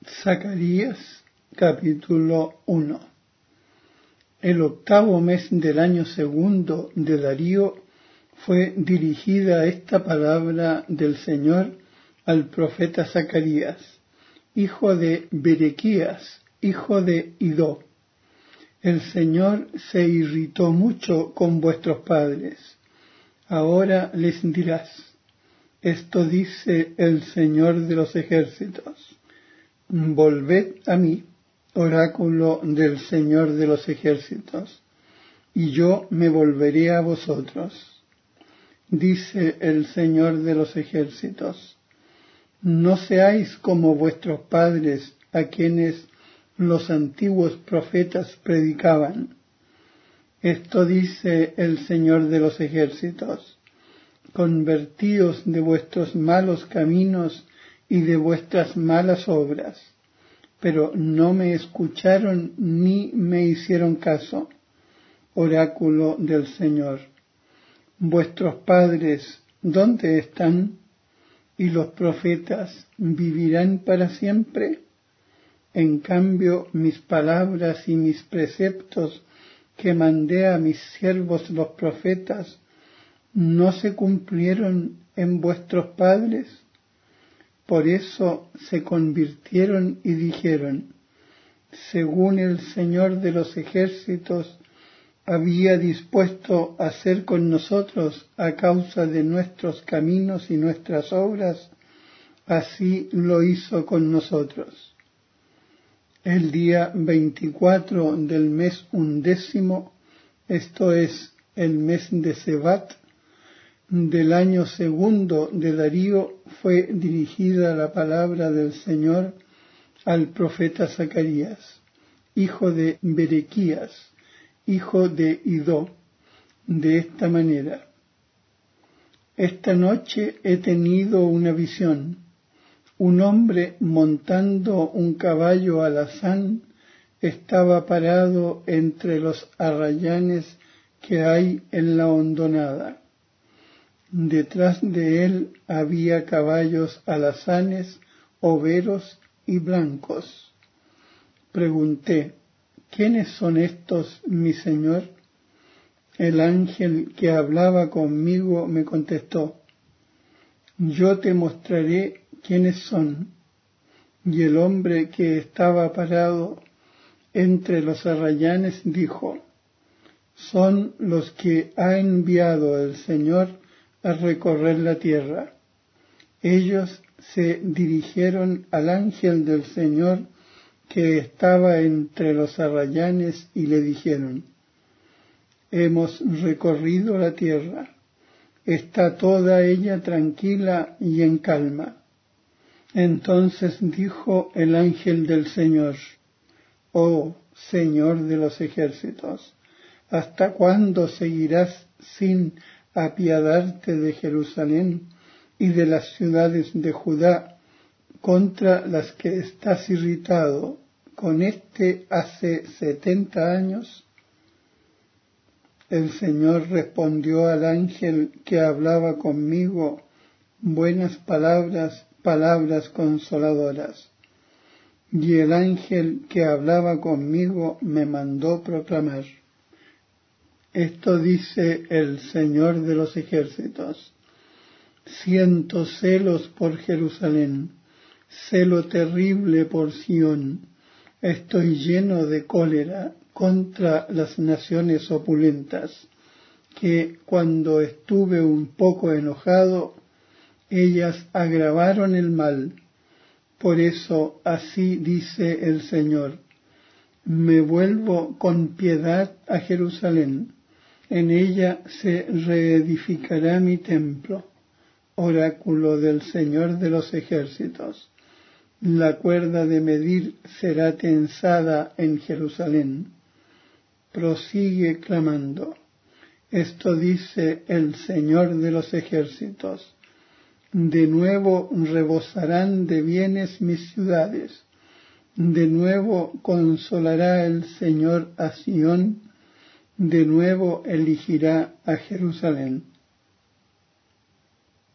Zacarías capítulo 1. El octavo mes del año segundo de Darío fue dirigida esta palabra del Señor al profeta Zacarías, hijo de Berequías, hijo de Idó. El Señor se irritó mucho con vuestros padres. Ahora les dirás: esto dice el Señor de los ejércitos. Volved a mí, oráculo del Señor de los ejércitos, y yo me volveré a vosotros. Dice el Señor de los ejércitos: no seáis como vuestros padres, a quienes los antiguos profetas predicaban. Esto dice el Señor de los ejércitos: convertíos de vuestros malos caminos y de vuestras malas obras. Pero no me escucharon ni me hicieron caso, oráculo del Señor. Vuestros padres, ¿dónde están? ¿Y los profetas vivirán para siempre? En cambio, mis palabras y mis preceptos que mandé a mis siervos los profetas, ¿no se cumplieron en vuestros padres? Por eso se convirtieron y dijeron: según el Señor de los ejércitos había dispuesto hacer con nosotros a causa de nuestros caminos y nuestras obras, así lo hizo con nosotros. El día 24 del mes 11, esto es, el mes de Sebat, del año segundo de Darío, fue dirigida la palabra del Señor al profeta Zacarías, hijo de Berequías, hijo de Idó, de esta manera: esta noche he tenido una visión. Un hombre montando un caballo alazán estaba parado entre los arrayanes que hay en la hondonada. Detrás de él había caballos alazanes, overos y blancos. Pregunté: ¿quiénes son estos, mi señor? El ángel que hablaba conmigo me contestó: yo te mostraré quiénes son. Y el hombre que estaba parado entre los arrayanes dijo: son los que ha enviado el Señor a recorrer la tierra. Ellos se dirigieron al ángel del Señor que estaba entre los arrayanes y le dijeron: hemos recorrido la tierra, está toda ella tranquila y en calma. Entonces dijo el ángel del Señor: oh Señor de los ejércitos, ¿hasta cuándo seguirás sin apiadarte de Jerusalén y de las ciudades de Judá, contra las que estás irritado con hace 70 años? El Señor respondió al ángel que hablaba conmigo: buenas palabras, palabras consoladoras. Y el ángel que hablaba conmigo me mandó proclamar: esto dice el Señor de los ejércitos: siento celos por Jerusalén, celo terrible por Sión. Estoy lleno de cólera contra las naciones opulentas, que cuando estuve un poco enojado, ellas agravaron el mal. Por eso así dice el Señor: me vuelvo con piedad a Jerusalén, en ella se reedificará mi templo, oráculo del Señor de los ejércitos. La cuerda de medir será tensada en Jerusalén. Prosigue clamando: esto dice el Señor de los ejércitos: de nuevo rebosarán de bienes mis ciudades, de nuevo consolará el Señor a Sión, de nuevo elegirá a Jerusalén.